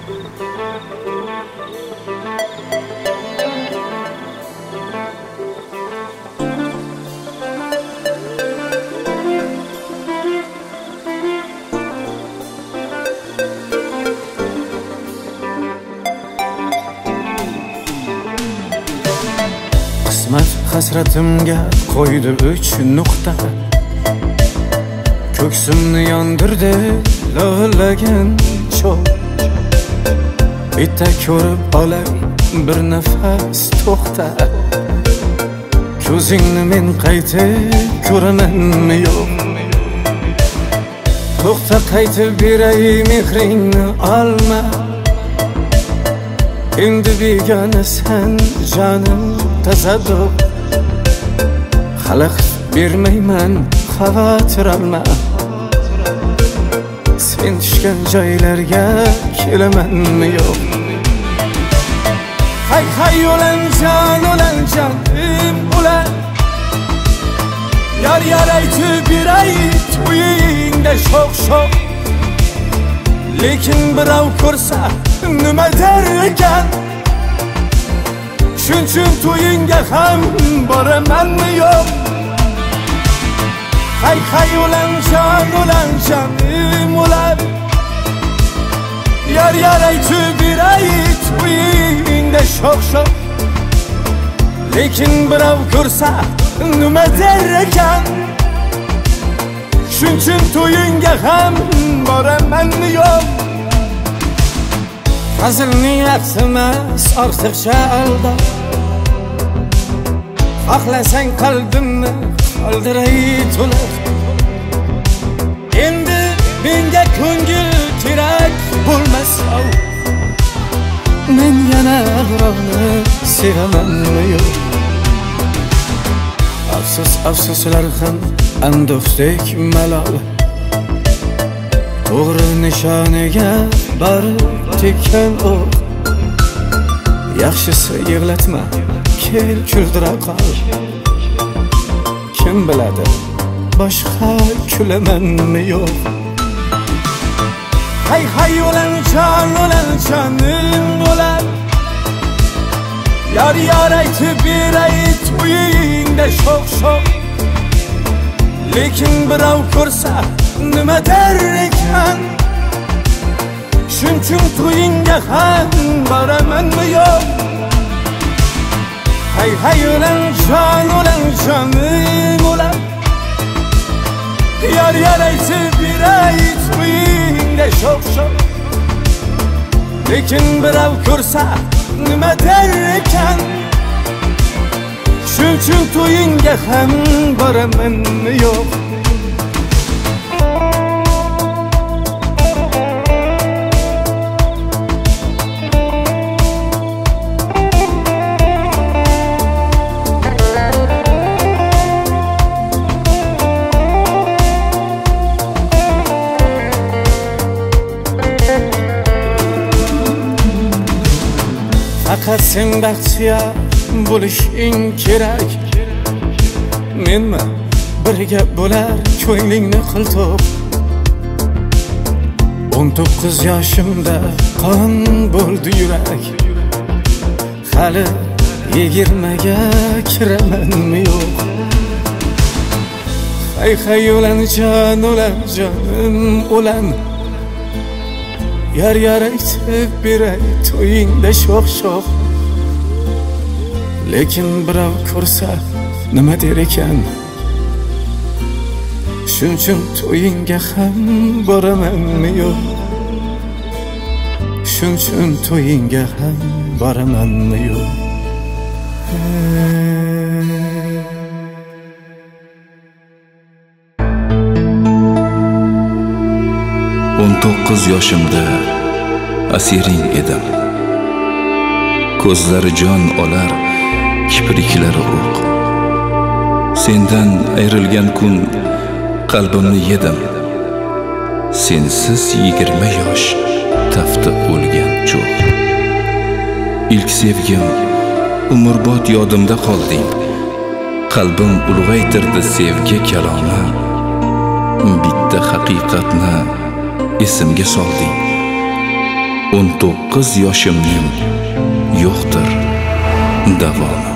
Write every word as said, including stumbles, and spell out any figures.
Hasratimga qo'ydi uch nuqta, ko'ksimni yondirdi lo'lagan cho'g'. Bitta ko'rib olay bir nafas to'xta, ko'zingni men qaytib ko'ramanmi yo'q? To'xta, qaytib beray mehringni olma, endi begonasan jonim tasadduq. Xalaqit bermayman, xavotir olma, sen tushgan joylarga kelamanmi yo'q? Hay hay o'lanjon, o'lanjon ulan, yar yar aytib beray to'yingda sho'x sho'x. Lekin birov ko'rsa nima der ekan? Shuning uchun to'yingga ham boramanmi yo'q? Hay hay o'lanjon, o'lanjon ulan, yar yar aytib beray to'yingda sho'x sho'x. Lekin birov ko'rsa nima der ekan? Shuning uchun to'yingga ham boramanmi yo'q? Hazilning aksi emas, ortiqcha aldab, xohlasang qalbimni qoldiray to'liq. Endi menga ko'ngil kerak bo'lmasa, men yana birovni sevamanmi yo'q? Afsus afsuslar ham ando'xdek malol, to'g'ri nishoniga borib tekkan o'q. Yaxshisi yig'latma, kel kuldira qol. Kim biladi, boshqa kulamanmi yo'q? Hay hay o'lanjon, o'lanjonim o'lan, yar yar aytib beray to'yingda sho'x sho'x. Lekin birov ko'rsa nima der ekan? Shuning uchun to'yingga ham boramanmi yo'q? Hay hay o'lanjon, o'lanjonim o'lan, yar yar aytib beray to'yingda sho'x sho'x. Lekin birov ko'rsa nima der ekan? Shuning uchun to'yingga ham boramanmi yo'q? Faqat sen baxtiyor bo'lishing kerak. Menmi birga bo'lar ko'nglingni qiltoq. o'n to'qqiz yoshimda qon bo'ldi yurak, hali yigirmaga kiramanmi yo'q? Hay hay o'lanjon, o'lanjonim o'lan, yar yar aytib beray to'yingda sho'x sho'x. Lekin birov ko'rsa nima der ekan? Shuning uchun to'yingga ham boramanmi yo'q? Shuning uchun to'yingga ham boramanmi yo'q? o'n to'qqiz yoshimda asiring edim. Ko'zlari jon olar, kipriklari o'q. Sendan ayrilgan kun qalbimni yedim. Sensiz yigirma yosh tafti o'lgan cho'q. Ilk sevgim, umrbod yodimda qolding. Qalbim ulg'aytirdi sevgi kalomi. Bitta haqiqatni esimga solding. o'n to'qqiz yoshimning yo'qdir davomi.